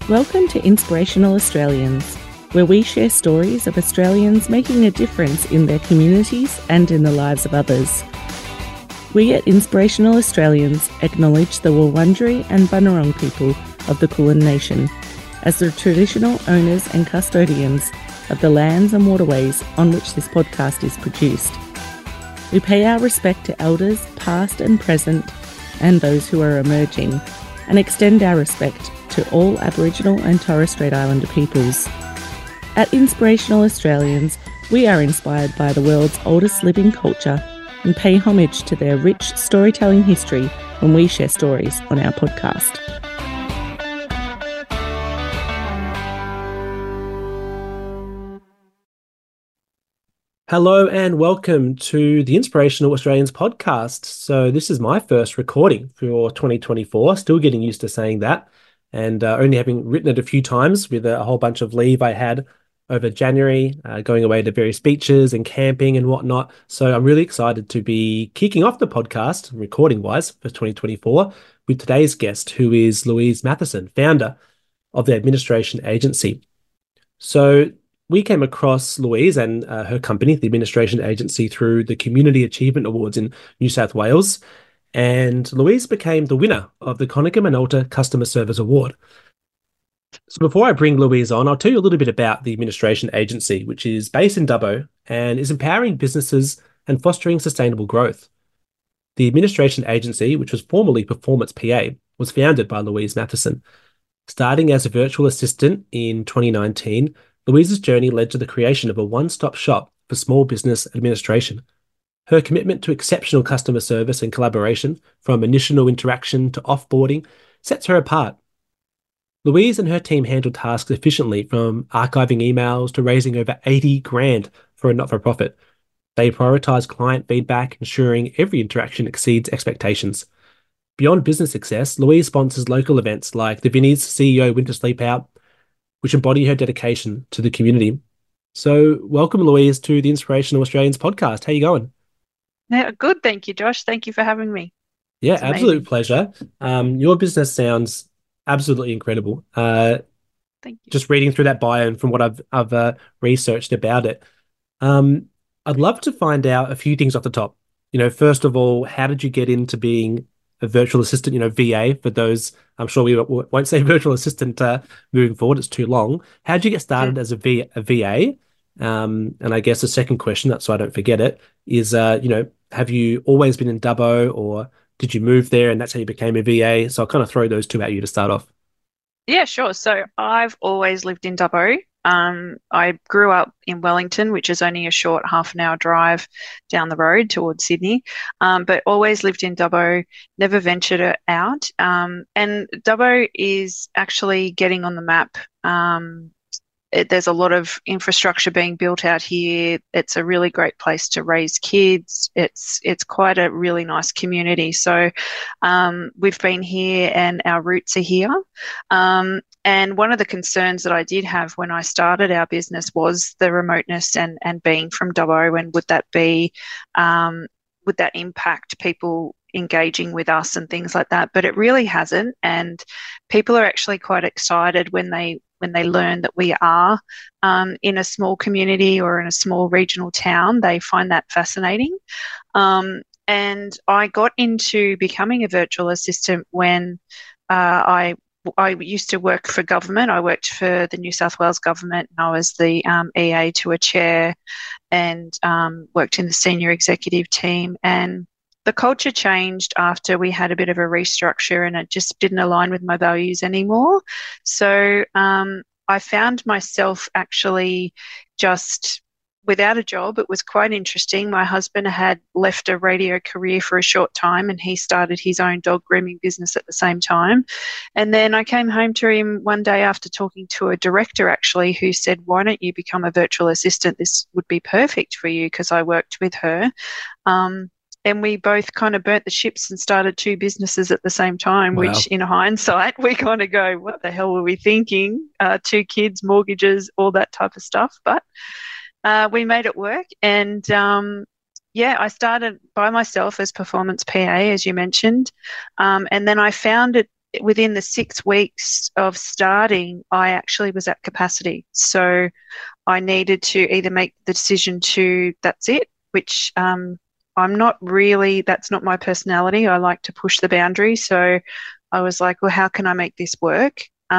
Welcome to Inspirational Australians, where we share stories of Australians making a difference in their communities and in the lives of others. We at Inspirational Australians acknowledge the Wurundjeri and Bunurong people of the Kulin Nation as the traditional owners and custodians of the lands and waterways on which this podcast is produced. We pay our respect to elders past and present and those who are emerging, and extend our respect to all Aboriginal and Torres Strait Islander peoples. At Inspirational Australians, we are inspired by the world's oldest living culture and pay homage to their rich storytelling history when we share stories on our podcast. Hello and welcome to the Inspirational Australians podcast. So this is my first recording for 2024, still getting used to saying that, and only having written it a few times with a whole bunch of leave I had over January, going away to various beaches and camping and whatnot. So I'm really excited to be kicking off the podcast, recording-wise, for 2024 with today's guest, who is Louise Matheson, founder of the Administration Agency. So we came across Louise and her company, the Administration Agency, through the Community Achievement Awards in New South Wales. And Louise became the winner of the Konica Minolta Customer Service Award. So before I bring Louise on, I'll tell you a little bit about the Administration Agency, which is based in Dubbo and is empowering businesses and fostering sustainable growth. The Administration Agency, which was formerly Performance PA, was founded by Louise Matheson. Starting as a virtual assistant in 2019, Louise's journey led to the creation of a one-stop shop for small business administration. Her commitment to exceptional customer service and collaboration, from initial interaction to offboarding, sets her apart. Louise and her team handle tasks efficiently, from archiving emails to raising over 80 grand for a not-for-profit. They prioritise client feedback, ensuring every interaction exceeds expectations. Beyond business success, Louise sponsors local events like the Vinnie's CEO Winter Sleep Out, which embody her dedication to the community. So welcome, Louise, to the Inspirational Australians podcast. How you going? Yeah, good. Thank you, Josh. Thank you for having me. Yeah, It's absolute amazing. pleasure. Your business sounds absolutely incredible. Thank you. Just reading through that bio and from what I've researched about it, um, I'd love to find out a few things off the top. First of all, how did you get into being a virtual assistant? VA for those. I'm sure we won't say virtual assistant moving forward. It's too long. How did you get Mm. started as a VA? And I guess the second question, that's so I don't forget it, is have you always been in Dubbo, or did you move there and that's how you became a VA? So I'll kind of throw those two at you to start off. Yeah, sure. So I've always lived in Dubbo. I grew up in Wellington, which is only a short half an hour drive down the road towards Sydney, but always lived in Dubbo, never ventured out. And Dubbo is actually getting on the map. There's a lot of infrastructure being built out here. It's a really great place to raise kids. It's quite a really nice community. So we've been here and our roots are here. And one of the concerns that I did have when I started our business was the remoteness and being from Dubbo, and would that impact people engaging with us and things like that? But it really hasn't, and people are actually quite excited when they learn that we are in a small community or in a small regional town. They find that fascinating. And I got into becoming a virtual assistant when I used to work for government. I worked for the New South Wales government, and I was the EA to a chair, and worked in the senior executive team. And the culture changed after we had a bit of a restructure, and it just didn't align with my values anymore. So I found myself actually just without a job. It was quite interesting. My husband had left a radio career for a short time, and he started his own dog grooming business at the same time. And then I came home to him one day after talking to a director, actually, who said, "Why don't you become a virtual assistant? This would be perfect for you," because I worked with her. And we both kind of burnt the ships and started two businesses at the same time, which Wow. in hindsight, we kind of go, what the hell were we thinking? Two kids, mortgages, all that type of stuff. But we made it work. And yeah, I started by myself as Performance PA, as you mentioned. And then I found it within the 6 weeks of starting, I actually was at capacity. So I needed to either make the decision to, that's it, which I'm not really, that's not my personality. I like to push the boundary. So I was like, well, how can I make this work?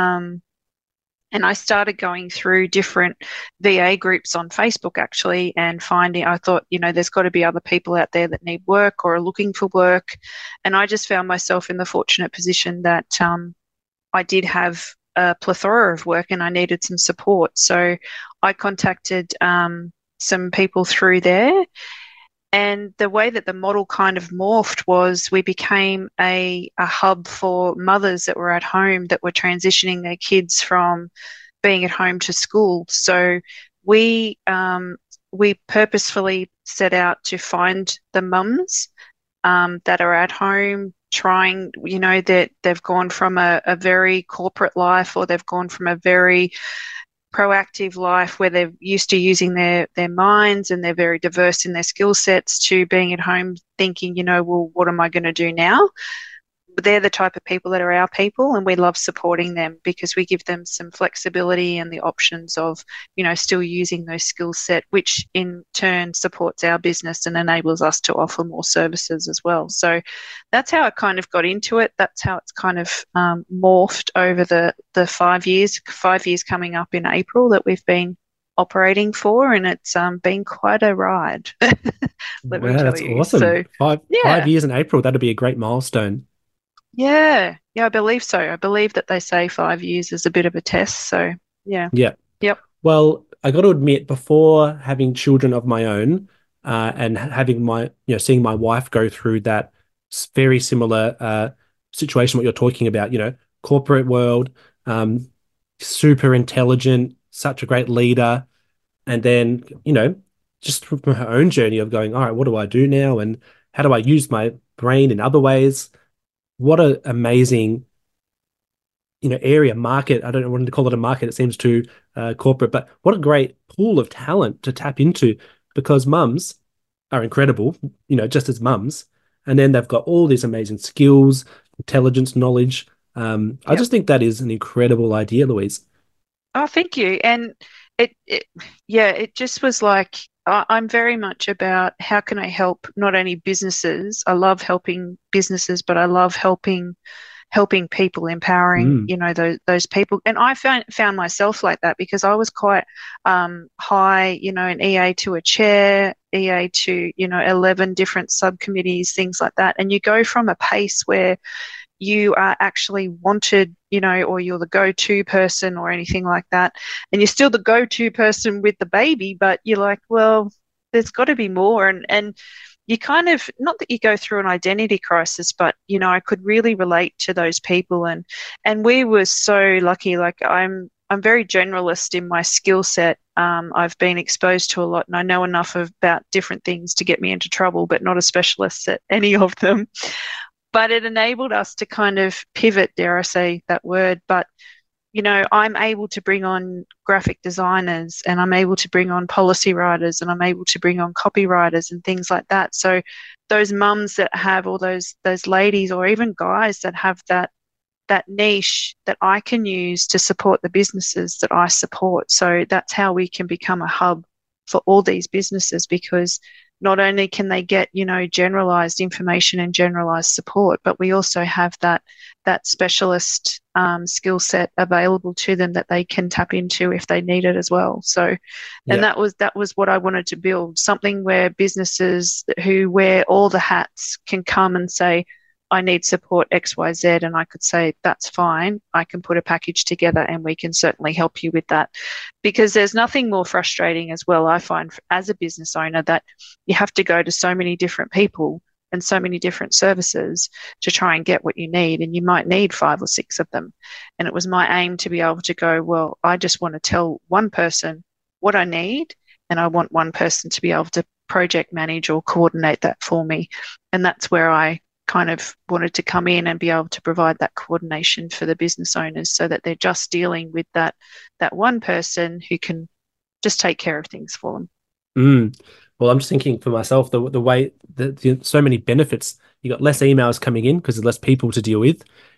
And I started going through different VA groups on Facebook, actually, and I thought, there's got to be other people out there that need work or are looking for work. And I just found myself in the fortunate position that I did have a plethora of work and I needed some support. So I contacted some people through there. And the way that the model kind of morphed was we became a hub for mothers that were at home that were transitioning their kids from being at home to school. So we purposefully set out to find the mums that are at home trying, that they've gone from a very corporate life, or they've gone from a very proactive life where they're used to using their minds and they're very diverse in their skill sets, to being at home thinking, well, what am I going to do now? They're the type of people that are our people, and we love supporting them because we give them some flexibility and the options of, still using those skill set, which in turn supports our business and enables us to offer more services as well. So that's how I kind of got into it. That's how it's kind of morphed over the 5 years coming up in April that we've been operating for, and it's been quite a ride. Let me tell that's you. awesome. So, 5 years in April, that'd be a great milestone. Yeah, I believe so. I believe that they say 5 years is a bit of a test. So, yeah. Yep. Well, I got to admit, before having children of my own, and having seeing my wife go through that very similar situation, what you're talking about, corporate world, super intelligent, such a great leader, and then, just from her own journey of going, all right, what do I do now, and how do I use my brain in other ways? What an amazing, market. I don't want to call it a market. It seems too corporate, but what a great pool of talent to tap into, because mums are incredible, just as mums. And then they've got all these amazing skills, intelligence, knowledge. I just think that is an incredible idea, Louise. Oh, thank you. And it just was like, I'm very much about how can I help not only businesses. I love helping businesses, but I love helping people, empowering, those people. And I found myself like that because I was quite high, an EA to a chair, EA to, 11 different subcommittees, things like that. And you go from a pace where you are actually wanted, or you're the go-to person or anything like that. And you're still the go-to person with the baby, but you're like, well, there's got to be more. And you kind of, not that you go through an identity crisis, but, I could really relate to those people. And we were so lucky. Like I'm very generalist in my skill set. I've been exposed to a lot and I know enough about different things to get me into trouble, but not a specialist at any of them. But it enabled us to kind of pivot, dare I say that word. But, I'm able to bring on graphic designers, and I'm able to bring on policy writers, and I'm able to bring on copywriters and things like that. So those mums that have, or those ladies or even guys that have that niche that I can use to support the businesses that I support. So that's how we can become a hub for all these businesses, because not only can they get, generalized information and generalized support, but we also have that specialist skill set available to them that they can tap into if they need it as well. So, and that was what I wanted to build, something where businesses who wear all the hats can come and say, I need support XYZ, and I could say, that's fine. I can put a package together and we can certainly help you with that. Because there's nothing more frustrating as well, I find, as a business owner, that you have to go to so many different people and so many different services to try and get what you need. And you might need 5 or 6 of them. And it was my aim to be able to go, well, I just want to tell one person what I need, and I want one person to be able to project manage or coordinate that for me. And that's where I kind of wanted to come in and be able to provide that coordination for the business owners, so that they're just dealing with that one person who can just take care of things for them. Well, I'm just thinking for myself, the way that so many benefits. You got less emails coming in because there's less people to deal with.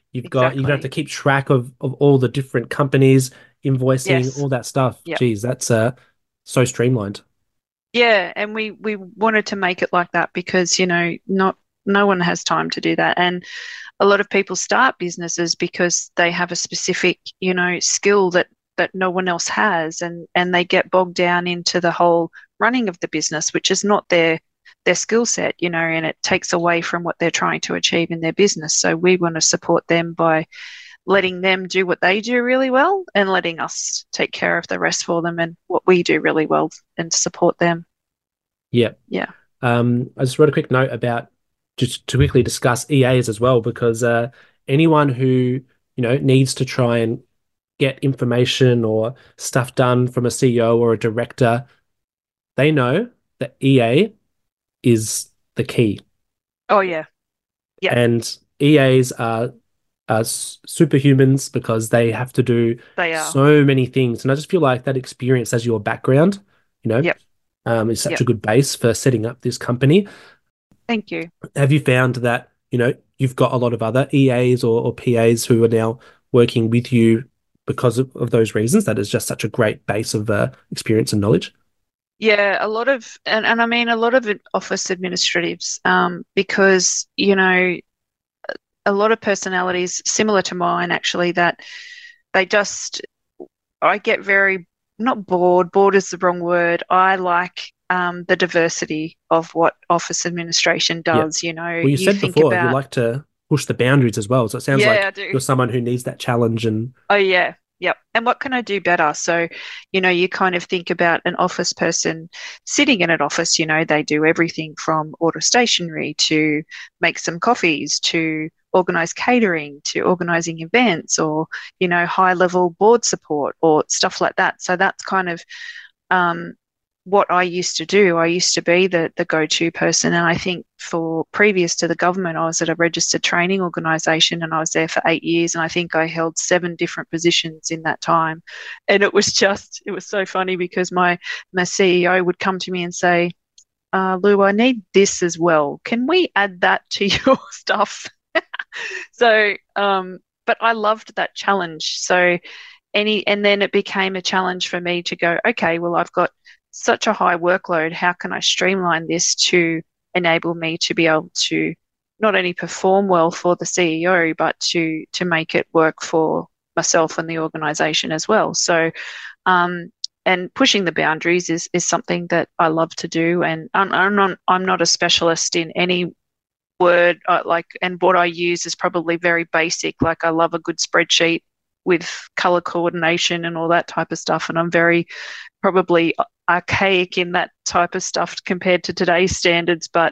You've got you have to exactly. keep track of all the different companies, invoicing, Yes. all that stuff. Yep. Geez, that's so streamlined. Yeah, and we wanted to make it like that because, not no one has time to do that. And a lot of people start businesses because they have a specific, skill that no one else has, and they get bogged down into the whole running of the business, which is not their skill set, and it takes away from what they're trying to achieve in their business. So we want to support them by letting them do what they do really well and letting us take care of the rest for them and what we do really well and support them. Yeah. Yeah. I just wrote a quick note about just to quickly discuss EAs as well, because anyone who, needs to try and get information or stuff done from a CEO or a director, they know that EA is the key. Oh, yeah. Yeah. And EAs are superhumans because they have to do They are. so many things. And I just feel like that experience as your background, you know, Yep. is such Yep. a good base for setting up this company. Thank you. Have you found that, you've got a lot of other EAs or PAs who are now working with you because of those reasons? That is just such a great base of experience and knowledge. Yeah, a lot of, and I mean, a lot of office administratives, because, a lot of personalities similar to mine, actually, that they just, I get very, not bored, bored is the wrong word. I like the diversity of what office administration Yeah. does. Well, you You said think before you about, like to push the boundaries as well. So it sounds yeah, like I do. you're someone who needs that challenge and Oh, yeah. Yep. And what can I do better? So, you kind of think about an office person sitting in an office, they do everything from order stationery to make some coffees to organize catering to organizing events or, high level board support or stuff like that. So that's kind of um, what I used to do. I used to be the go-to person. And I think for previous to the government, I was at a registered training organisation and I was there for 8 years. And I think I held 7 different positions in that time. And it was so funny because my CEO would come to me and say, Lou, I need this as well. Can we add that to your stuff? So, but I loved that challenge. So and then it became a challenge for me to go, okay, well, I've got such a high workload. How can I streamline this to enable me to be able to not only perform well for the CEO, but to make it work for myself and the organization as well. So, and pushing the boundaries is something that I love to do. And I'm not a specialist in any word and what I use is probably very basic. Like I love a good spreadsheet with color coordination and all that type of stuff. And I'm very probably archaic in that type of stuff compared to today's standards. But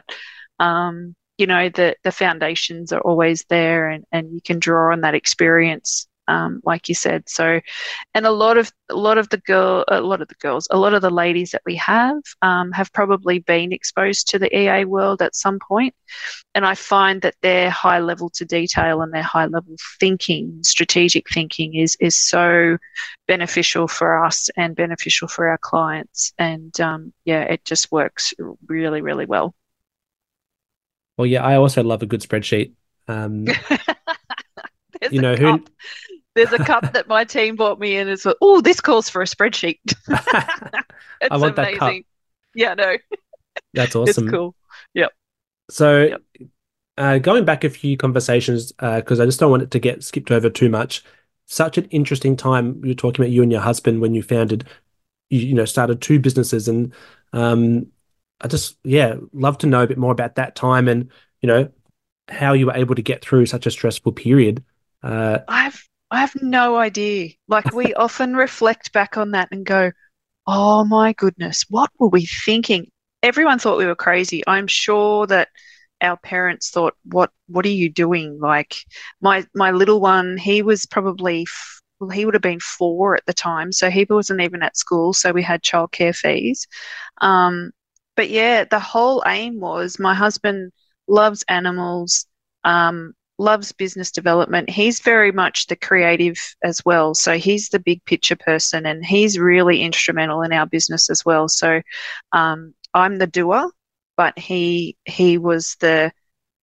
the foundations are always there, and you can draw on that experience, like you said. So, and a lot of the ladies that we have probably been exposed to the EA world at some point. And I find that their high level to detail and their high level thinking, strategic thinking is so beneficial for us and beneficial for our clients. And it just works really, really well. well, yeah, I also love a good spreadsheet. There's You a know who cup. There's a cup that my team bought me and it's like, oh, this calls for a spreadsheet. I It's want that cup. amazing. Yeah, no, That's it's awesome. cool. Yep, So, yep. going back a few conversations, because I just don't want it to get skipped over too much. Such an interesting time you're talking about you and your husband when you founded, started 2 businesses, and I just, love to know a bit more about that time and how you were able to get through such a stressful period. Uh, I have no idea. Like we often reflect back on that and go, oh my goodness, what were we thinking? Everyone thought we were crazy. I'm sure that our parents thought, what are you doing? Like my little one, he was probably well, he would have been 4 at the time, so he wasn't even at school, so we had childcare fees. Um, but yeah, the whole aim was my husband loves animals, loves business development. He's very much the creative as well. So he's the big picture person and he's really instrumental in our business as well. So I'm the doer, but he was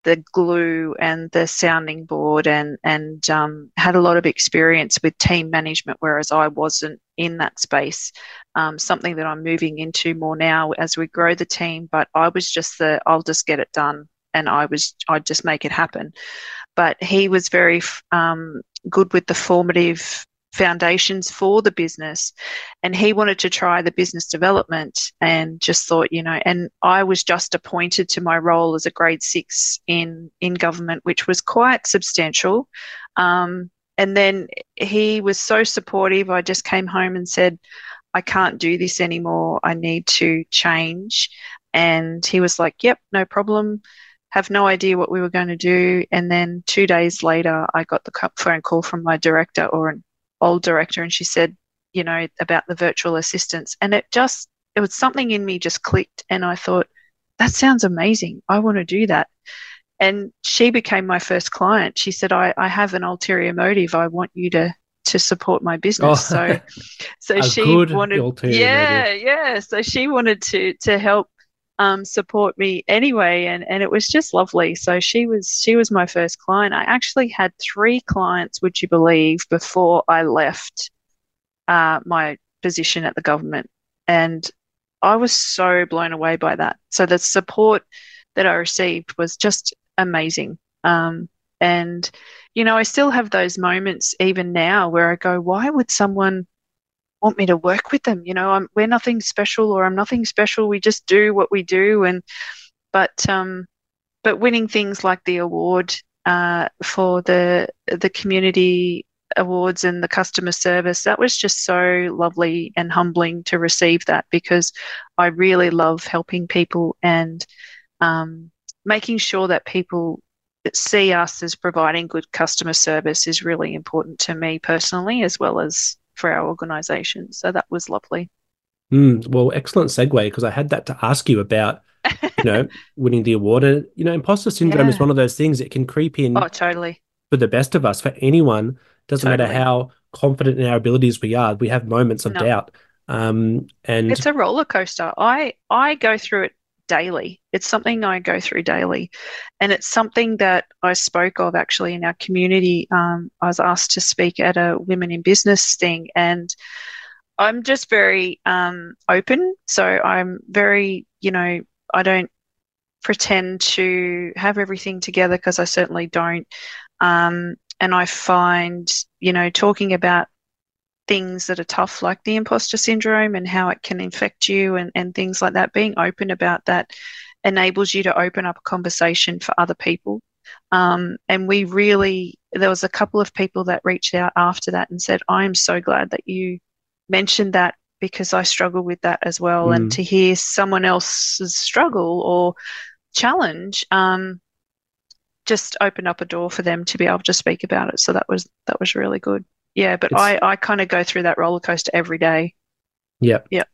the glue and the sounding board, and had a lot of experience with team management, whereas I wasn't in that space. Something that I'm moving into more now as we grow the team, but I was just I'll just get it done, and I'd just make it happen. But he was very good with the formative foundations for the business, and he wanted to try the business development, and just thought, and I was just appointed to my role as a grade 6 in government, which was quite substantial. And then he was so supportive. I just came home and said, I can't do this anymore. I need to change. And he was like, yep, no problem. Have no idea what we were going to do. And then 2 days later, I got the phone call from my director, or an old director, and she said, about the virtual assistants. And it was something in me just clicked, and I thought, that sounds amazing. I want to do that. And she became my first client. She said, I have an ulterior motive. I want you to support my business. Oh, so she wanted, yeah. So she wanted to help support me anyway, and it was just lovely. So she was my first client. I actually had 3 clients, would you believe, before I left my position at the government, and I was so blown away by that. So the support that I received was just amazing. And I still have those moments even now where I go, why would someone want me to work with them? We're nothing special, or I'm nothing special. We just do what we do. But winning things like the award for the community awards and the customer service, that was just so lovely and humbling to receive that, because I really love helping people, and making sure that people see us as providing good customer service is really important to me personally, as well as for our organisation. So that was lovely. Well, excellent segue, because I had that to ask you about, winning the award. And, imposter syndrome is one of those things that can creep in. Oh, totally. For the best of us, for anyone. Doesn't Totally. matter how confident in our abilities we are, we have moments of doubt. And it's a roller coaster. I go through it daily. It's something I go through daily. And it's something that I spoke of actually in our community. I was asked to speak at a Women in Business thing, and I'm just very open. So I'm very, I don't pretend to have everything together, because I certainly don't. And I find, talking about things that are tough, like the imposter syndrome and how it can infect you, and things like that, being open about that enables you to open up a conversation for other people. And there was a couple of people that reached out after that and said, I'm so glad that you mentioned that, because I struggle with that as well. And to hear someone else's struggle or challenge just opened up a door for them to be able to speak about it. So that was really good. Yeah, but I kind of go through that roller coaster every day. Yep. Yep.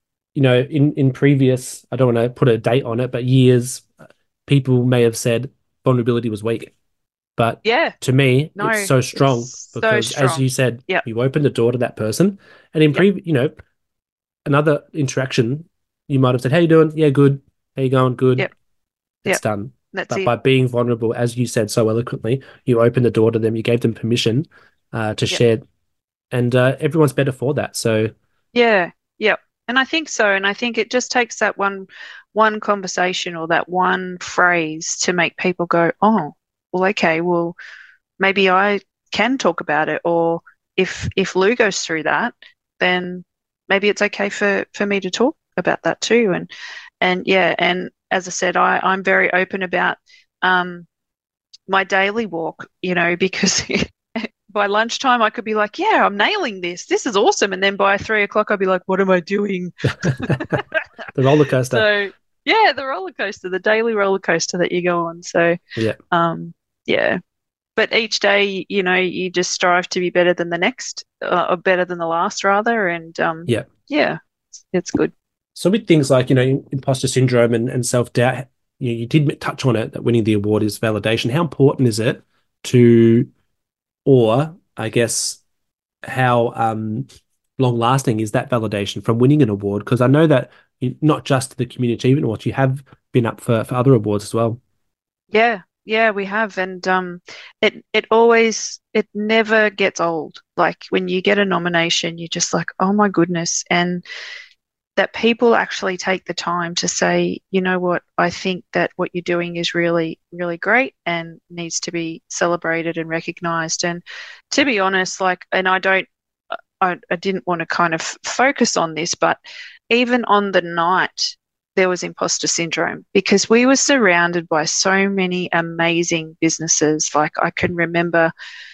In previous, I don't want to put a date on it, but years, people may have said vulnerability was weak. But to me, it's so strong, because as you said, you opened the door to that person. And in another interaction, you might have said, how you doing? Yeah, good. How you going? Good. Yep. It's done. That's But by being vulnerable, as you said so eloquently, you opened the door to them, you gave them permission to share, and everyone's better for that. So yeah. And I think so. And I think it just takes that one conversation or that one phrase to make people go, oh, well, okay, well, maybe I can talk about it. Or if Lou goes through that, then maybe it's okay for me to talk about that too. And as I said, I'm very open about my daily walk, because by lunchtime I could be like, yeah, I'm nailing this. This is awesome. And then by 3 o'clock I'd be like, what am I doing? The roller coaster. So the roller coaster, the daily roller coaster that you go on. So but each day, you just strive to be better than the next, or better than the last rather. And it's good. So with things like, imposter syndrome and self-doubt, you did touch on it, that winning the award is validation. How important is it or I guess how long-lasting is that validation from winning an award? Because I know that not just the Community Achievement Awards, you have been up for other awards as well. Yeah, Yeah, we have, and it never gets old. Like when you get a nomination, you're just like, oh my goodness, and that people actually take the time to say, you know what, I think that what you're doing is really, really great and needs to be celebrated and recognized. And to be honest, like, and I didn't want to kind of focus on this, but even on the night, there was imposter syndrome because we were surrounded by so many amazing businesses. Like I can remember,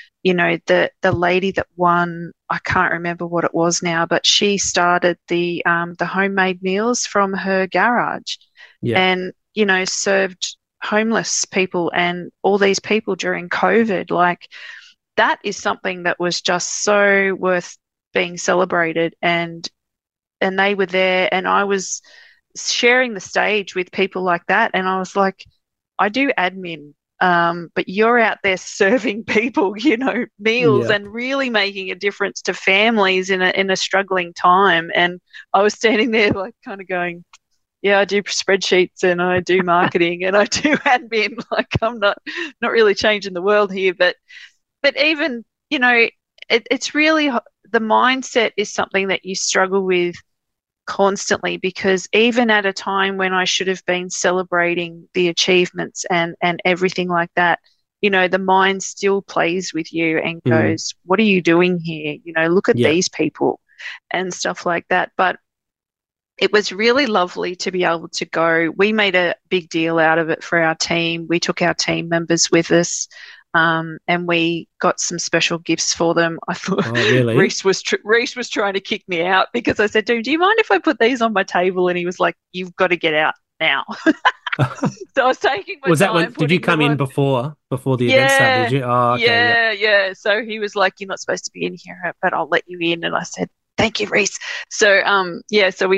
the lady that won, I can't remember what it was now, but she started the homemade meals from her garage, Yeah. and served homeless people and all these people during COVID. Like that is something that was just so worth being celebrated, and they were there, and I was sharing the stage with people like that, and I was like, I do admin, but you're out there serving people, meals Yeah. and really making a difference to families in a struggling time. And I was standing there like kind of going, yeah, I do spreadsheets and I do marketing and I do admin. Like I'm not really changing the world here, but even, it's really the mindset is something that you struggle with constantly, because even at a time when I should have been celebrating the achievements and everything like that, the mind still plays with you and Mm. goes, what are you doing here? Look at Yeah. these people and stuff like that. But it was really lovely to be able to go. We made a big deal out of it for our team. We took our team members with us, and we got some special gifts for them. I thought Oh, really? Reese was trying to kick me out because I said to him, "Do you mind if I put these on my table?" And he was like, "You've got to get out now." So I was taking my Was that when time did you putting them come in on. before the event started? Did Yeah, you? Oh, okay, yeah. yeah, yeah. So he was like, "You're not supposed to be in here, but I'll let you in." And I said, "Thank you, Reese." So yeah, so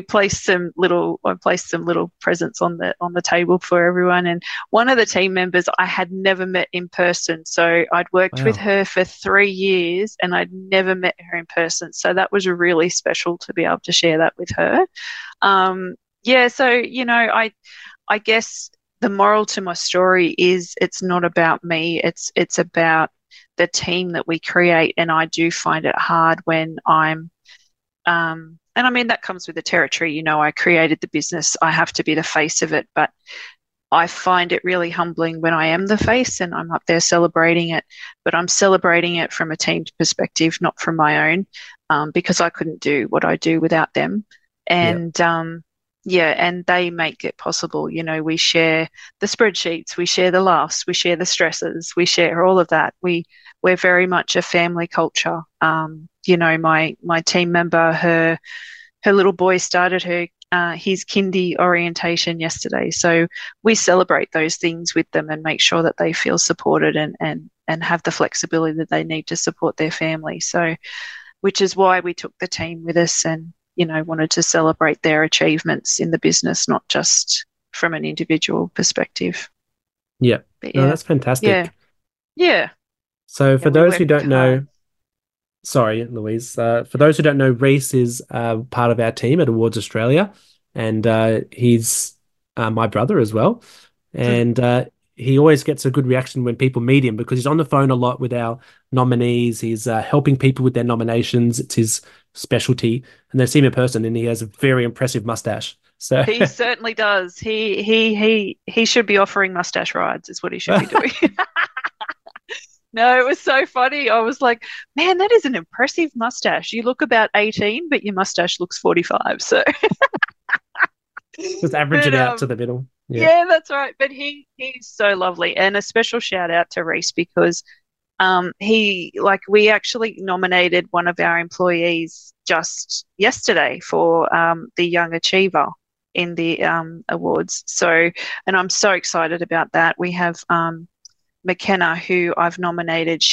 I placed some little presents on the table for everyone. And one of the team members I had never met in person. So I'd worked with Wow. her for 3 years and I'd never met her in person. So that was really special to be able to share that with her. Yeah, so I guess the moral to my story is it's not about me. It's about the team that we create, and I do find it hard when and I mean that comes with the territory. I created the business. I have to be the face of it, but I find it really humbling when I am the face and I'm up there celebrating it, but I'm celebrating it from a team perspective, not from my own, because I couldn't do what I do without them. Yeah. And yeah, and they make it possible. We share the spreadsheets, we share the laughs, we share the stresses, we share all of that. We're very much a family culture. My team member, her little boy started his kindy orientation yesterday. So we celebrate those things with them and make sure that they feel supported and have the flexibility that they need to support their family. So, which is why we took the team with us and, wanted to celebrate their achievements in the business, not just from an individual perspective. Yeah. But No, yeah, that's yeah, fantastic. yeah, So yeah, for we those who worked don't hard. know, sorry, Louise. For those who don't know, Reese is part of our team at Awards Australia, and he's my brother as well. And he always gets a good reaction when people meet him because he's on the phone a lot with our nominees. He's helping people with their nominations. It's his specialty. And they see him in person, and he has a very impressive mustache. So, He certainly does. He should be offering mustache rides, is what he should be doing. No, it was so funny. I was like, man, that is an impressive mustache. You look about 18, but your mustache looks 45. So, just average but it out to the middle. Yeah. yeah, that's right. But he's so lovely. And a special shout out to Reese because we actually nominated one of our employees just yesterday for the Young Achiever in the awards. So, and I'm so excited about that. We have McKenna, who I've nominated.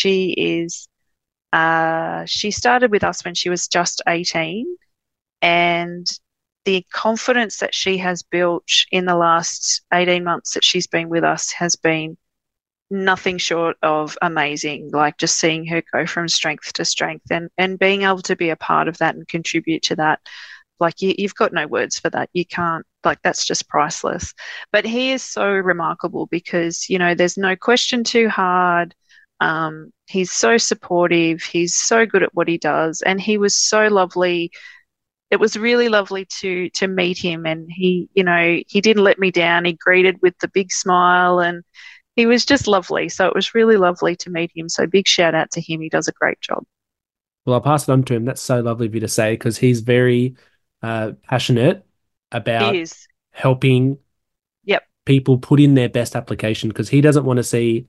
She started with us when she was just 18, and the confidence that she has built in the last 18 months that she's been with us has been nothing short of amazing. Like just seeing her go from strength to strength and being able to be a part of that and contribute to that. Like you've got no words for that. You can't like that's just priceless. But he is so remarkable because, you know, there's no question too hard. He's so supportive. He's so good at what he does, and he was so lovely. It was really lovely to meet him, and he, you know, he didn't let me down. He greeted with the big smile, and he was just lovely. So it was really lovely to meet him. So big shout out to him. He does a great job. Well, I'll pass it on to him. That's so lovely of you to say because he's very passionate He about is. helping Yep. people put in their best application because he doesn't want to see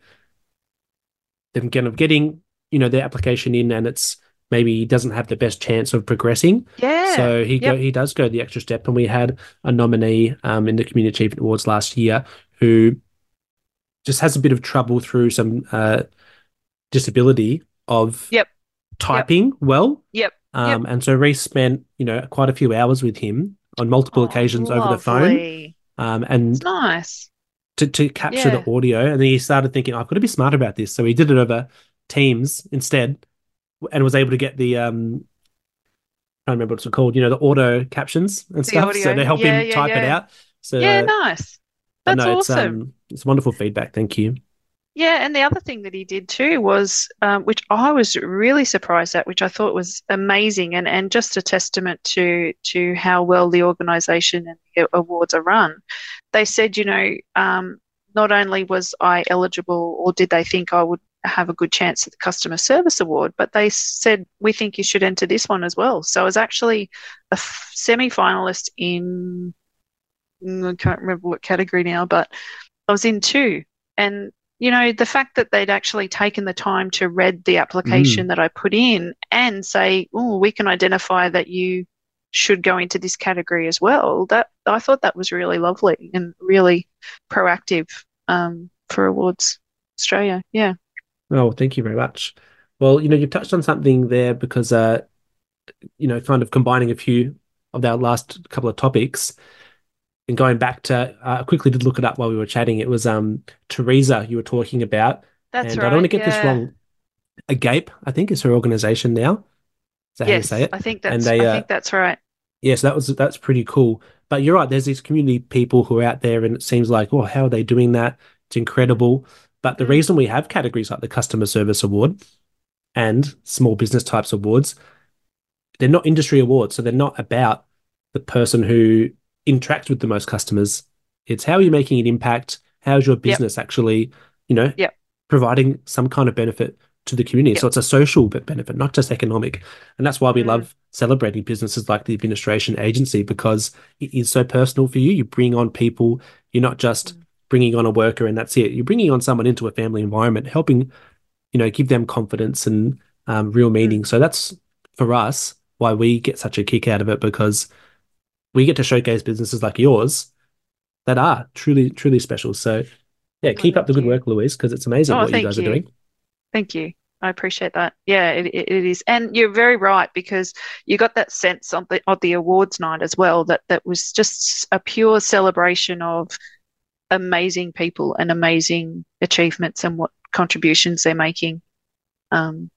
them kind of getting, you know, their application in and it's maybe he doesn't have the best chance of progressing. Yeah. So Yep. he does go the extra step. And we had a nominee in the Community Achievement Awards last year who just has a bit of trouble through some disability of Yep. typing well. Yep. Yep. And so Reese spent, you know, quite a few hours with him on multiple Oh, occasions over the phone. lovely. It's And nice. to capture the Yeah. audio. And then he started thinking, I've got to be smart about this. So he did it over Teams instead and was able to get the I don't remember what it's called, you know, the auto captions and The stuff. So audio. to help Yeah, him yeah, type it yeah. out. So Yeah, nice. but That's no, awesome. it's wonderful feedback. Thank you. Yeah, and the other thing that he did too was, which I was really surprised at, which I thought was amazing, and just a testament to how well the organisation and the awards are run. They said, you know, not only was I eligible, or did they think I would have a good chance at the customer service award, but they said we think you should enter this one as well. So I was actually a semi-finalist in, I can't remember what category now, but I was in two. And, you know, the fact that they'd actually taken the time to read the application that I put in and say, oh, we can identify that you should go into this category as well, that I thought that was really lovely and really proactive for Awards Australia. Yeah. Oh, thank you very much. Well, you know, you've touched on something there because you know, kind of combining a few of our last couple of topics and going back to I quickly did look it up while we were chatting. It was Teresa you were talking about. That's And I don't want right. to get this Yeah. wrong. Agape, I think, is her organization now. Is that how you say Yes, it? And I they think that's right. yes, that's pretty cool. But you're right, there's these community people who are out there and it seems like, oh, how are they doing that? It's incredible. But the Mm, reason we have categories like the Customer Service Award and Small Business Types Awards, they're not industry awards. So they're not about the person who interacts with the most customers. It's how are you making an impact? How's your yep. business actually, you know, Yep. providing some kind of benefit to the community? Yep. So it's a social benefit, not just economic. And that's why we Mm, love celebrating businesses like the Administration Agency because it is so personal for you. You bring on people. You're not just mm, bringing on a worker and that's it. You're bringing on someone into a family environment, helping, you know, give them confidence and real mm. meaning. So that's for us why we get such a kick out of it because we get to showcase businesses like yours that are truly, truly special. So yeah, Oh, keep up the thank good you. work, Louise, because it's amazing Oh, what you thank guys are you. doing. Thank you. I appreciate that. Yeah, it is. And you're very right because you got that sense of the awards night as well, that was just a pure celebration of amazing people and amazing achievements and what contributions they're making um,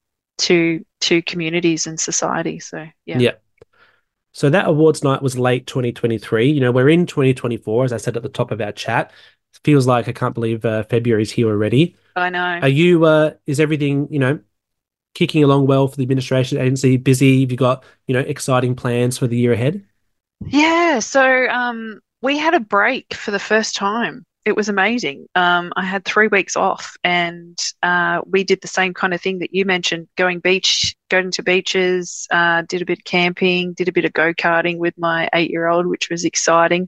to communities and society. So yeah. Yeah. So that awards night was late 2023. You know, we're in 2024, as I said at the top of our chat. It feels like I can't believe February's here already. I know. Are you, is everything, you know, kicking along well for the administration agency? Busy? Have you got, you know, exciting plans for the year ahead? Yeah, so we had a break for the first time. It was amazing. I had 3 weeks off, and we did the same kind of thing that you mentioned, going to beaches, did a bit of camping, did a bit of go-karting with my 8-year-old, which was exciting.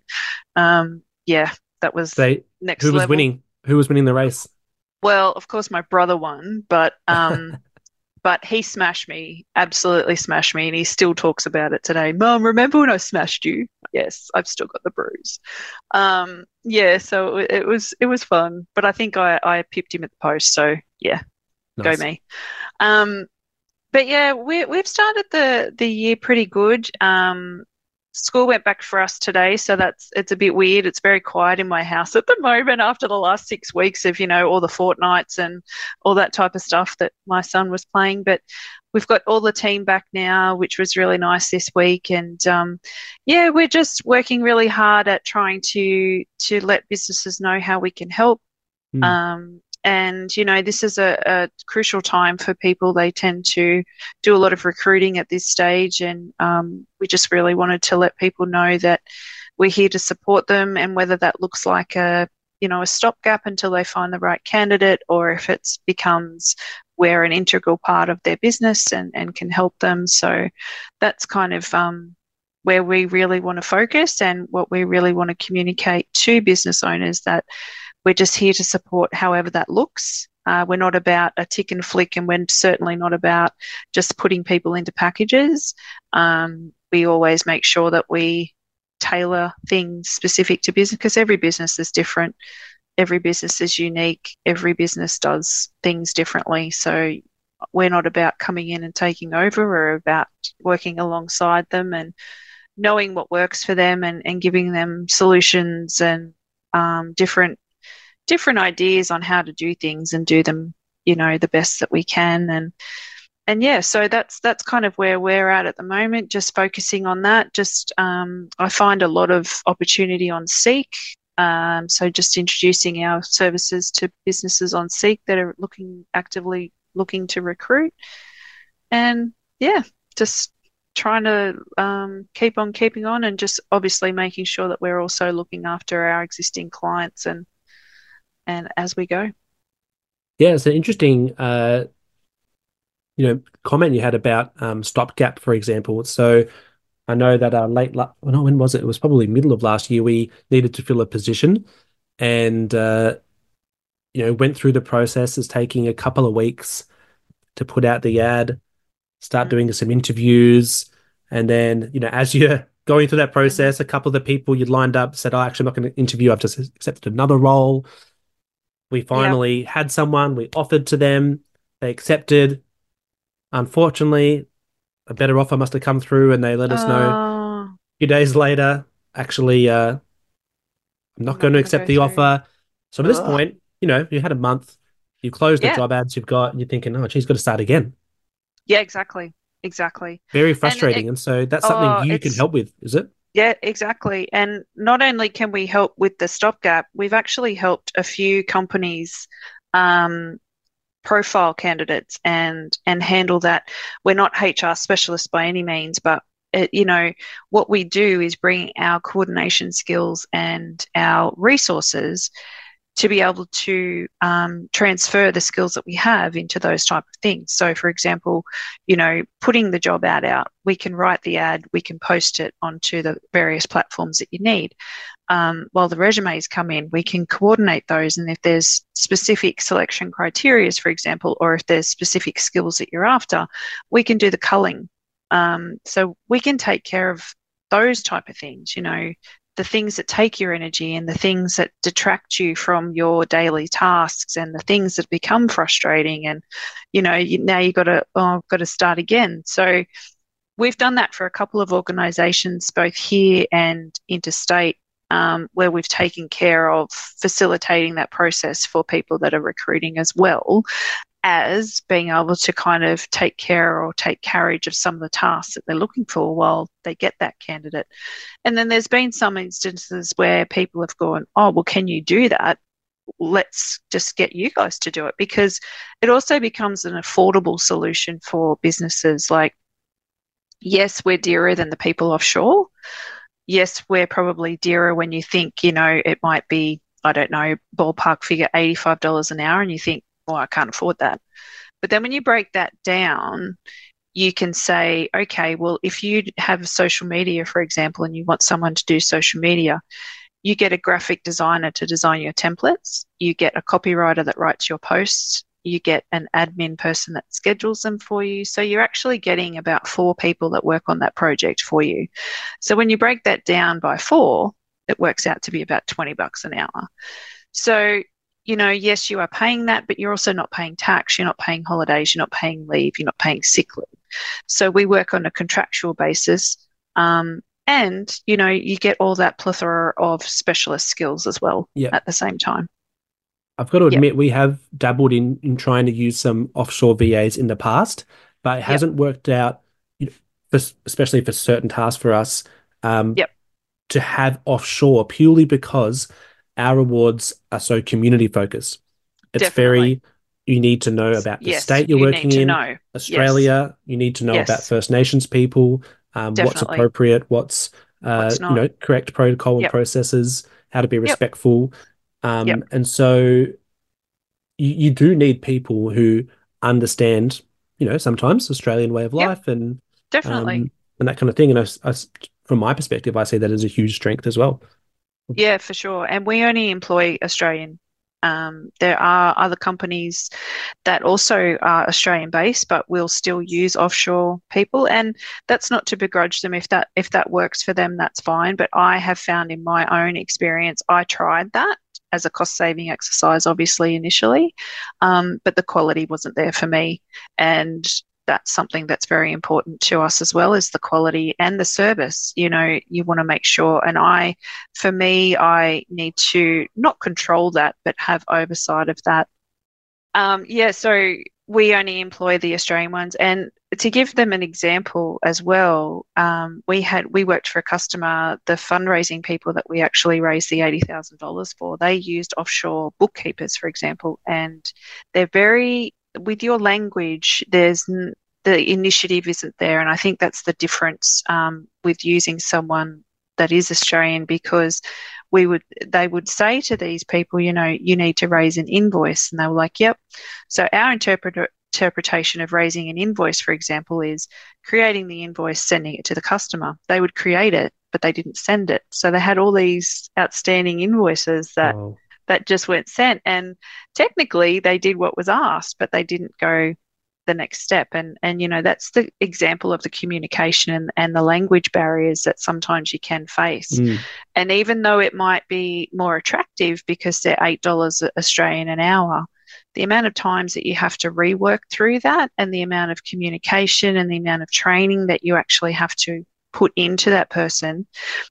Yeah, that was They, next who was level. winning? Who was winning the race? Well, of course, my brother won, but he smashed me, absolutely smashed me, and he still talks about it today. Mum, remember when I smashed you? Yes, I've still got the bruise. Yeah, so it was fun, but I think I pipped him at the post, so yeah, go Nice. me. Um, but yeah, we've started the year pretty good. School went back for us today, so it's a bit weird. It's very quiet in my house at the moment after the last 6 weeks of, you know, all the fortnights and all that type of stuff that my son was playing. But we've got all the team back now, which was really nice this week. And yeah, we're just working really hard at trying to let businesses know how we can help. And, you know, this is a crucial time for people. They tend to do a lot of recruiting at this stage. And we just really wanted to let people know that we're here to support them. And whether that looks like a stopgap until they find the right candidate, or if it becomes we're an integral part of their business and can help them. So that's kind of where we really want to focus, and what we really want to communicate to business owners, that we're just here to support however that looks. We're not about a tick and flick, and we're certainly not about just putting people into packages. We always make sure that we tailor things specific to business, because every business is different. Every business is unique. Every business does things differently. So we're not about coming in and taking over. We're about working alongside them and knowing what works for them, and giving them solutions and different ideas on how to do things and do them, the best that we can. And yeah, so that's kind of where we're at the moment, just focusing on that. Just I find a lot of opportunity on Seek. So just introducing our services to businesses on Seek that are actively looking to recruit. And yeah, just trying to keep on keeping on, and just obviously making sure that we're also looking after our existing clients and as we go. Yeah, it's an interesting comment you had about stopgap, for example. So I know that when was it? It was probably middle of last year. We needed to fill a position, and went through the process. It's taking a couple of weeks to put out the ad, start doing some interviews, and then as you're going through that process, a couple of the people you'd lined up said, "Oh, actually, I'm not going to interview. I've just accepted another role." We finally had someone. We offered to them. They accepted. Unfortunately, a better offer must have come through, and they let us know a few days later, actually, I'm not going to accept the offer. So at this point, you had a month, you closed the job ads you've got, and you're thinking, oh, geez, got to start again. Yeah, exactly. Very frustrating. And so that's something you can help with, is it? Yeah, exactly. And not only can we help with the stopgap, we've actually helped a few companies profile candidates and handle that. We're not HR specialists by any means, but what we do is bring our coordination skills and our resources to be able to transfer the skills that we have into those type of things. So, for example, putting the job ad out, we can write the ad, we can post it onto the various platforms that you need. While the resumes come in, we can coordinate those. And if there's specific selection criteria, for example, or if there's specific skills that you're after, we can do the culling. So we can take care of those type of things, the things that take your energy and the things that detract you from your daily tasks and the things that become frustrating. And, now you've got to start again. So we've done that for a couple of organisations, both here and interstate, where we've taken care of facilitating that process for people that are recruiting, as well as being able to kind of take care or take carriage of some of the tasks that they're looking for while they get that candidate. And then there's been some instances where people have gone, oh, well, can you do that? Let's just get you guys to do it, because it also becomes an affordable solution for businesses. Like, yes, we're dearer than the people offshore. Yes, we're probably dearer when you think, it might be, I don't know, ballpark figure $85 an hour, and you think, well, I can't afford that. But then when you break that down, you can say, okay, well, if you have social media, for example, and you want someone to do social media, you get a graphic designer to design your templates, you get a copywriter that writes your posts, you get an admin person that schedules them for you. So you're actually getting about 4 people that work on that project for you. So when you break that down by 4, it works out to be about $20 an hour. So, yes, you are paying that, but you're also not paying tax, you're not paying holidays, you're not paying leave, you're not paying sick leave. So we work on a contractual basis. And, you get all that plethora of specialist skills as well at the same time. I've got to admit, we have dabbled in trying to use some offshore VAs in the past. but it hasn't worked out, you know, especially for certain tasks for us, Yep. to have offshore purely because our rewards are so community focused. It's Definitely. very, you need to know about the Yes, state you're you need working to in, know. Yes. Australia. You need to know about Yes. First Nations people, what's Definitely. appropriate, what's What's not? correct protocol and Yep. processes, how to be Yep. respectful. Yep. And so you do need people who understand, sometimes Australian way of Yep. life Definitely. and that kind of thing. And from my perspective, I see that as a huge strength as well. Yeah, for sure. And we only employ Australian. There are other companies that also are Australian based, but will still use offshore people. And that's not to begrudge them. If that works for them, that's fine. But I have found in my own experience, I tried that as a cost saving exercise, obviously initially, but the quality wasn't there for me. And that's something that's very important to us as well, is the quality and the service. You want to make sure, and for me, I need to not control that, but have oversight of that. Yeah, so we only employ the Australian ones. And to give them an example as well, we worked for a customer, the fundraising people that we actually raised the $80,000 for, they used offshore bookkeepers, for example, and they're very, with your language, the initiative isn't there. And I think that's the difference with using someone that is Australian, because they would say to these people, you need to raise an invoice. And they were like, yep. So our interpretation of raising an invoice, for example, is creating the invoice, sending it to the customer. They would create it, but they didn't send it. So they had all these outstanding invoices that just weren't sent. And technically they did what was asked, but they didn't go the next step. And that's the example of the communication and the language barriers that sometimes you can face. And even though it might be more attractive because they're $8 Australian an hour, the amount of times that you have to rework through that, and the amount of communication and the amount of training that you actually have to put into that person,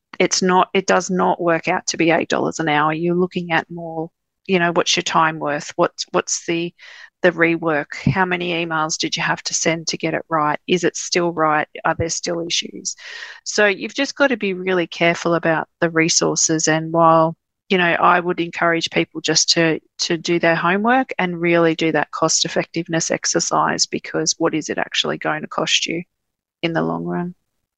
it does not work out to be $8 an hour. You're looking at more, what's your time worth? What's the rework? How many emails did you have to send to get it right? Is it still right? Are there still issues? So you've just got to be really careful about the resources. And while, I would encourage people just to do their homework and really do that cost effectiveness exercise, because what is it actually going to cost you in the long run?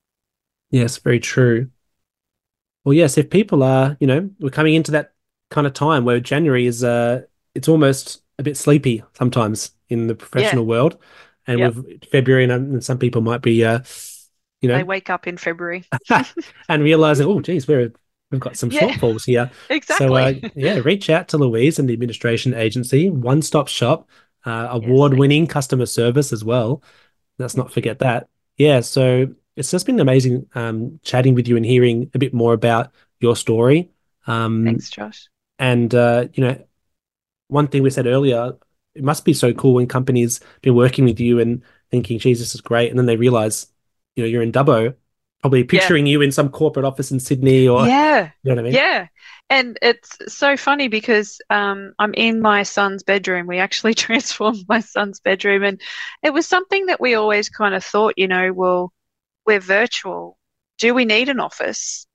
Yes, very true. Well, yes, if people are, we're coming into that kind of time where January is, it's almost a bit sleepy sometimes in the Yeah. professional world. And Yep. with February, and some people might be, They wake up in February. and realizing, oh, geez, we've got some Yeah, shortfalls here. exactly. So, reach out to Louise and the administration agency, one-stop shop, Yes, award-winning customer service as well. Let's not forget that. Yeah, so it's just been amazing chatting with you and hearing a bit more about your story. Thanks, Josh. And, one thing we said earlier, it must be so cool when companies been working with you and thinking, geez, this is great. And then they realize, you're in Dubbo, probably picturing you in some corporate office in Sydney or, Yeah. you know what I mean? Yeah. And it's so funny because I'm in my son's bedroom. We actually transformed my son's bedroom. And it was something that we always kind of thought, well, we're virtual. Do we need an office?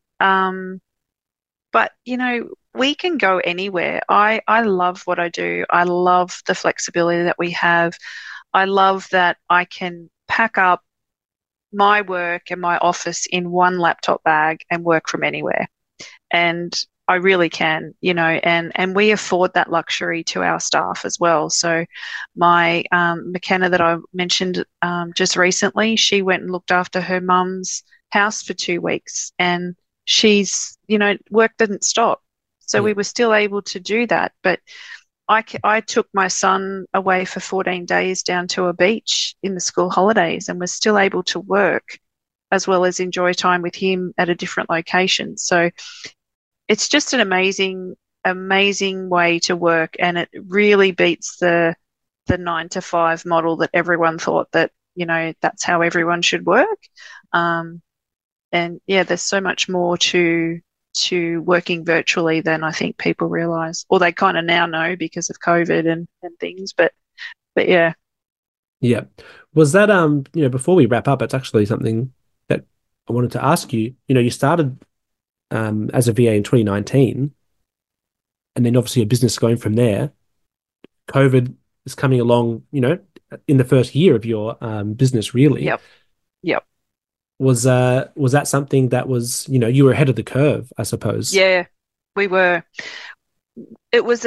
But, we can go anywhere. I love what I do. I love the flexibility that we have. I love that I can pack up my work and my office in one laptop bag and work from anywhere. And I really can, and we afford that luxury to our staff as well. So my McKenna that I mentioned just recently, she went and looked after her mum's house for 2 weeks, and she's, work didn't stop. So we were still able to do that. But I took my son away for 14 days down to a beach in the school holidays and was still able to work as well as enjoy time with him at a different location. So it's just an amazing, amazing way to work. And it really beats the 9 to 5 model that everyone thought that, that's how everyone should work. And yeah, there's so much more to working virtually than I think people realize, or they kind of now know because of COVID and things. But yeah. Yeah. Was that before we wrap up, it's actually something that I wanted to ask you. You started as a VA in 2019, and then obviously a business going from there. COVID is coming along, in the first year of your business, really. Yep. Yep. Was that something that was, you were ahead of the curve, I suppose? Yeah, we were. It was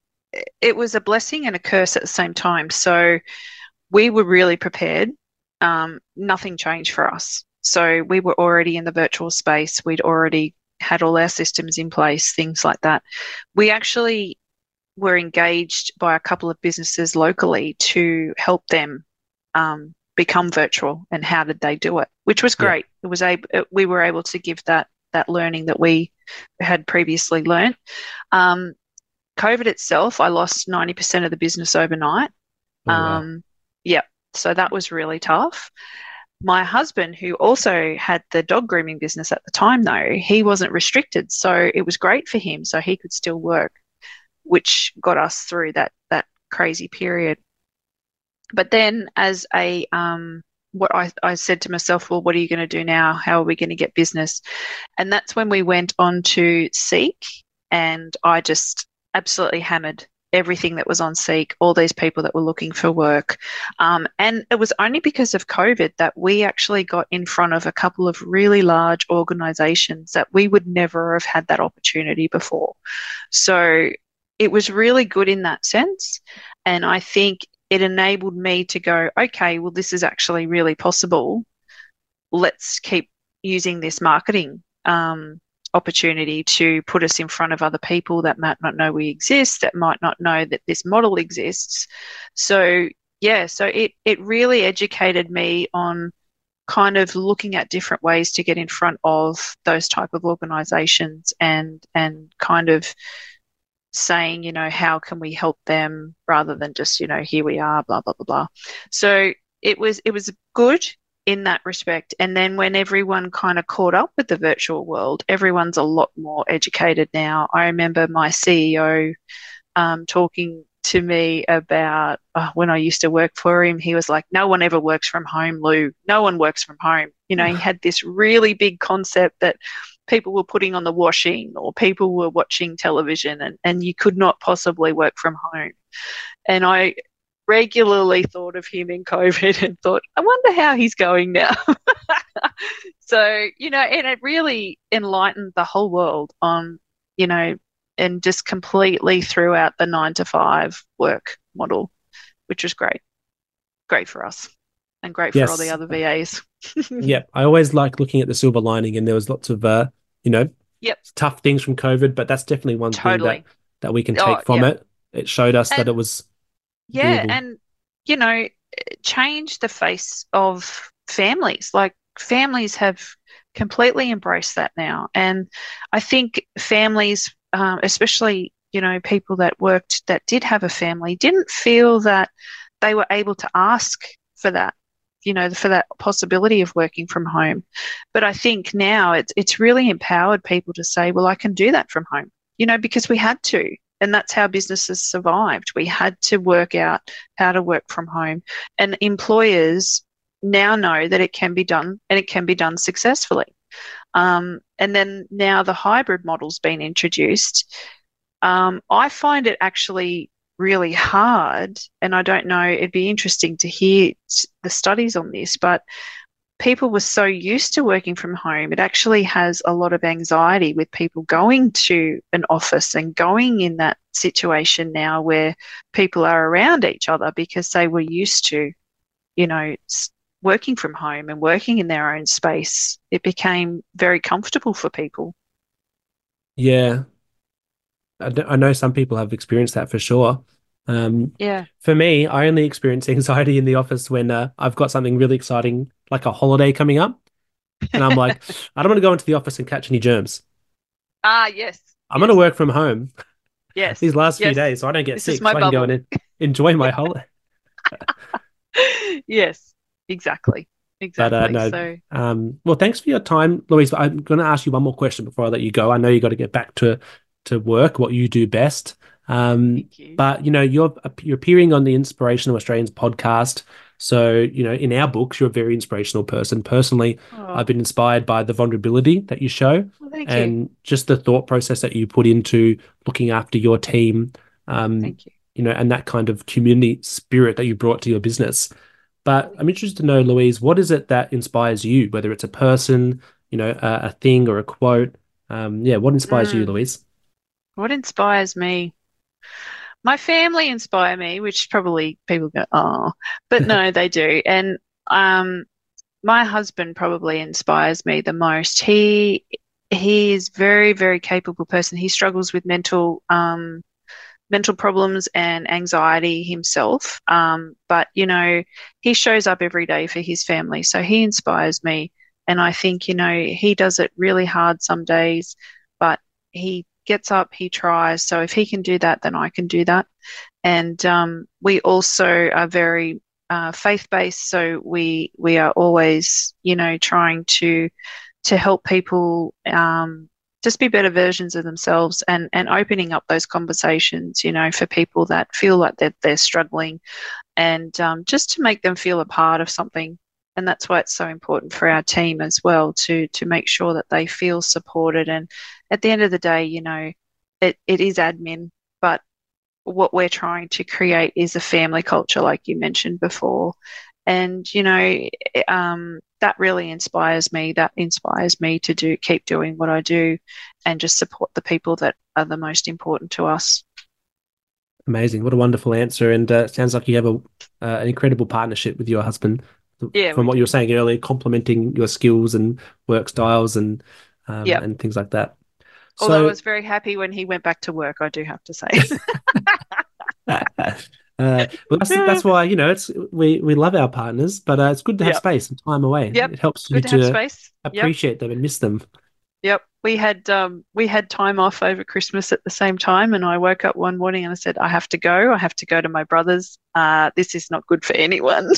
a blessing and a curse at the same time. So we were really prepared. Nothing changed for us. So we were already in the virtual space. We'd already had all our systems in place, things like that. We actually were engaged by a couple of businesses locally to help them become virtual, and how did they do it, which was great. We were able to give that learning that we had previously learned. COVID itself, I lost 90% of the business overnight. Oh, wow. Yeah, so that was really tough. My husband, who also had the dog grooming business at the time, though, he wasn't restricted, so it was great for him, so he could still work, which got us through that crazy period. But then as what I said to myself, well, what are you going to do now? How are we going to get business? And that's when we went on to Seek, and I just absolutely hammered everything that was on Seek, all these people that were looking for work. And it was only because of COVID that we actually got in front of a couple of really large organizations that we would never have had that opportunity before. So it was really good in that sense. And I think it enabled me to go, okay, well, this is actually really possible. Let's keep using this marketing opportunity to put us in front of other people that might not know we exist, that might not know that this model exists. So yeah, so it really educated me on kind of looking at different ways to get in front of those type of organizations, and kind of saying, how can we help them, rather than just, here we are, blah, blah, blah, blah. So it was good in that respect. And then when everyone kind of caught up with the virtual world, everyone's a lot more educated now. I remember my CEO talking to me about when I used to work for him. He was like, no one ever works from home, Lou. No one works from home. He had this really big concept that people were putting on the washing, or people were watching television, and you could not possibly work from home. And I regularly thought of him in COVID and thought, I wonder how he's going now. So, and it really enlightened the whole world on, and just completely threw out the 9-to-5 work model, which was great. Great for us, and great for all the other VAs. Yeah, I always like looking at the silver lining, and there was lots of, tough things from COVID, but that's definitely one thing that we can take from it. It showed us that it was doable. And, change the face of families. Like, families have completely embraced that now. And I think families, especially, people that worked, that did have a family, didn't feel that they were able to ask for that, for that possibility of working from home. But I think now it's really empowered people to say, well, I can do that from home, because we had to. And that's how businesses survived. We had to work out how to work from home. And employers now know that it can be done, and it can be done successfully. And then now the hybrid model's been introduced. I find it actually really hard, and I don't know, it'd be interesting to hear the studies on this, but people were so used to working from home, it actually has a lot of anxiety with people going to an office and going in that situation now where people are around each other, because they were used to, working from home and working in their own space. It became very comfortable for people. Yeah. I know some people have experienced that for sure. For me, I only experience anxiety in the office when I've got something really exciting, like a holiday coming up, and I'm like, I don't want to go into the office and catch any germs. Yes. I'm going to work from home. Yes. These last few days, so I don't get sick, so I can go and enjoy my holiday. Yes, exactly. But well, thanks for your time, Louise. I'm going to ask you one more question before I let you go. I know you got to get back to work, what you do best. Thank you. But you're appearing on the Inspirational Australians podcast. So, in our books, you're a very inspirational person. Personally, Oh, I've been inspired by the vulnerability that you show well, thank you. and just the thought process that you put into looking after your team, Thank you. and that kind of community spirit that you brought to your business. But I'm interested to know, Louise, what is it that inspires you, whether it's a person, a thing or a quote? What inspires you, Mm, Louise? what inspires me? My family inspire me, which probably people go, oh, but no, they do. And um, my husband probably inspires me the most. He is very, very capable person. He struggles with mental problems and anxiety himself. But he shows up every day for his family, so he inspires me. And I think he does it really hard some days, but he gets up, he tries. So if he can do that, then I can do that. And we also are very faith-based, so we are always trying to help people just be better versions of themselves, and opening up those conversations, for people that feel like they're struggling, and just to make them feel a part of something. And that's why it's so important for our team as well to make sure that they feel supported. And at the end of the day, it is admin, but what we're trying to create is a family culture, like you mentioned before. And that really inspires me. That inspires me to keep doing what I do, and just support the people that are the most important to us. Amazing. What a wonderful answer. And it sounds like you have an incredible partnership with your husband. Yeah, From we what you were do. saying earlier, complementing your skills and work styles Yep. and things like that. Although I So, was very happy when he went back to work, I do have to say. well, that's why we love our partners, but it's good to have Yep. space and time away. Yep. It helps It's you good to have to space. Yep. appreciate them and miss them. Yep. We had time off over Christmas at the same time, and I woke up one morning and I said, I have to go. I have to go to my brother's. This is not good for anyone.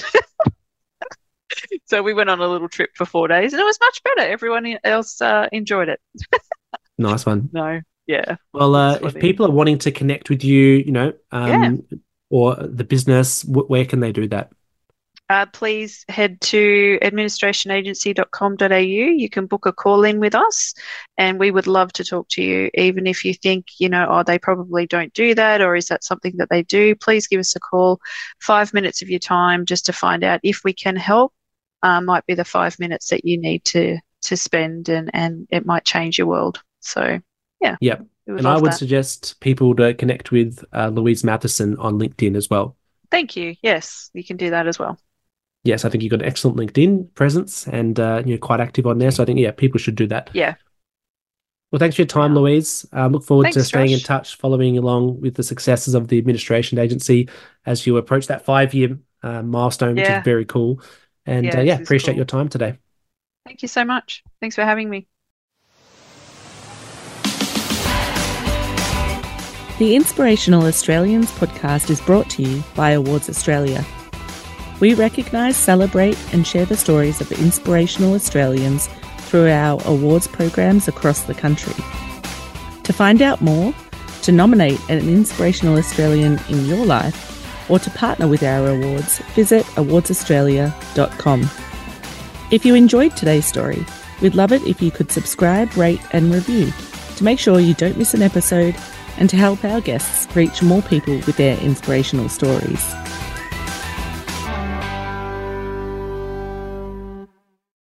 So we went on a little trip for 4 days, and it was much better. Everyone else enjoyed it. Nice one. No, yeah, Well, it's if funny. people are wanting to connect with you, Yeah. or the business, where can they do that? Please head to administrationagency.com.au. You can book a call in with us, and we would love to talk to you. Even if you think, oh, they probably don't do that, or is that something that they do, please give us a call. 5 minutes of your time just to find out if we can help. Might be the 5 minutes that you need to spend, and it might change your world. So, yeah, Yep. we would And I love would that. suggest people to connect with Louise Matheson on LinkedIn as well. Thank you. Yes, you can do that as well. Yes, I think you've got an excellent LinkedIn presence and you're quite active on Thank there. you. So I think, people should do that. Yeah, Well, thanks for your time, yeah. Louise. Look forward to Thanks, staying in Josh. touch, following along with the successes of the administration agency as you approach that 5-year milestone, which is Yeah, very cool. And yeah, it is appreciate your cool. time today. Thank you so much. Thanks for having me. The Inspirational Australians podcast is brought to you by Awards Australia. We recognise, celebrate and share the stories of inspirational Australians through our awards programs across the country. To find out more, to nominate an inspirational Australian in your life, or to partner with our awards, visit awardsaustralia.com. If you enjoyed today's story, we'd love it if you could subscribe, rate and review to make sure you don't miss an episode and to help our guests reach more people with their inspirational stories.